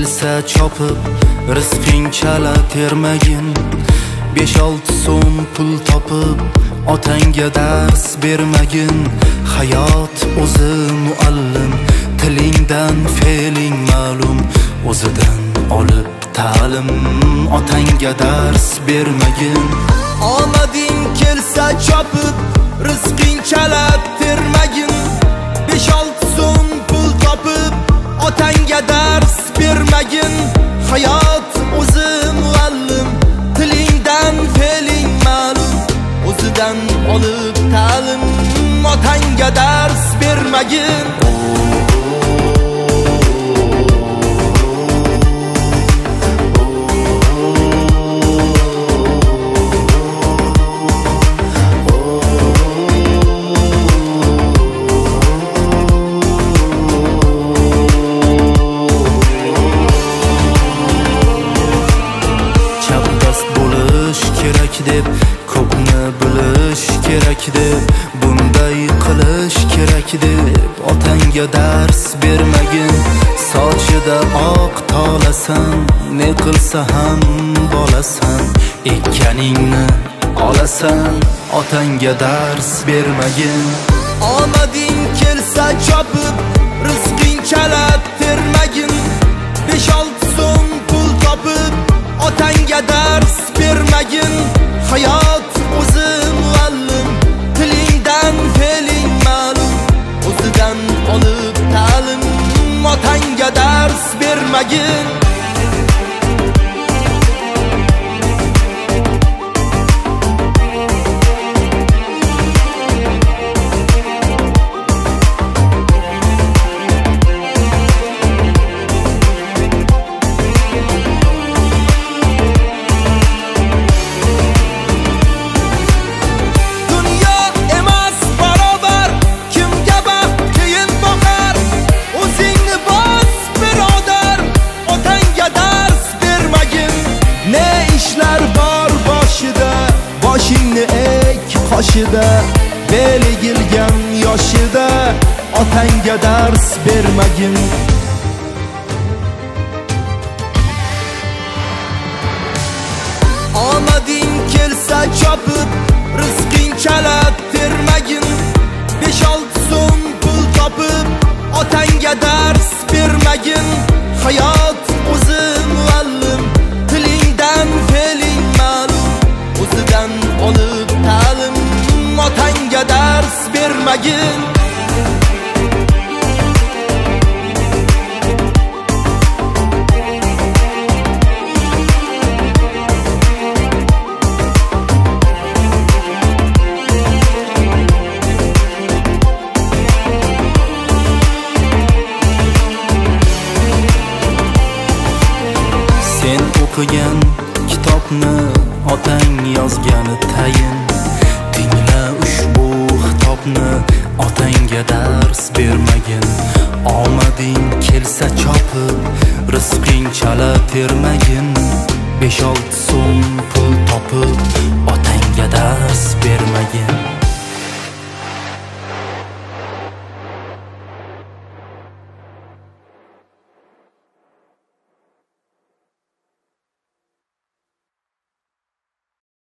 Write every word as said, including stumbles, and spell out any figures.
kelsa chopib rizqing chala termagin. besh olti so'm pul topib otangga dars bermagin. Hayot o'zi muallim, tilingdan fe'ling ma'lum. O'zidan olib ta'lim, otangga dars bermagin. Omading kelsa chopib rizqing chala termagin. besh olti so'm pul topib otangga dars bermagin. Hayot o'zi muallim, tilingdan fe'ling ma'lum. O'zidan olib ta'lim, otangga dars bermagin. deb ko'pni bilish kerak deb, bunday qilish kerak deb otangga dars bermagin. Sochida oq tolasan, ne qilsa ham bolasan. Ekkaningni olasan, otangga dars bermagin. Omading kelsa chopib rizqing chala termagin. besh olti so'm pul topib otangga dars bermagin. Hayot o'zi muallim, tilingdan fe'ling ma'lum. O'zidan olib ta'lim, otangga dars bermagin. Boshingni ek qoshida, beligilgan yoshida otangga dars bermagin. Omading kelsa chopib rizqing chala termagin. besh olti so'm pul topib otangga dars bermagin. Hayot o'zi muallim, tilingdan fe'ling ma'lum. O'zidan olib ta'lim, otangga dars bermagin. Sen o'qigan kitobni otang yozgani tayin. Tingla ushbu xitobni, otangga dars bermagin. Omading kelsa chopib rizqing chala termagin. besh olti so'm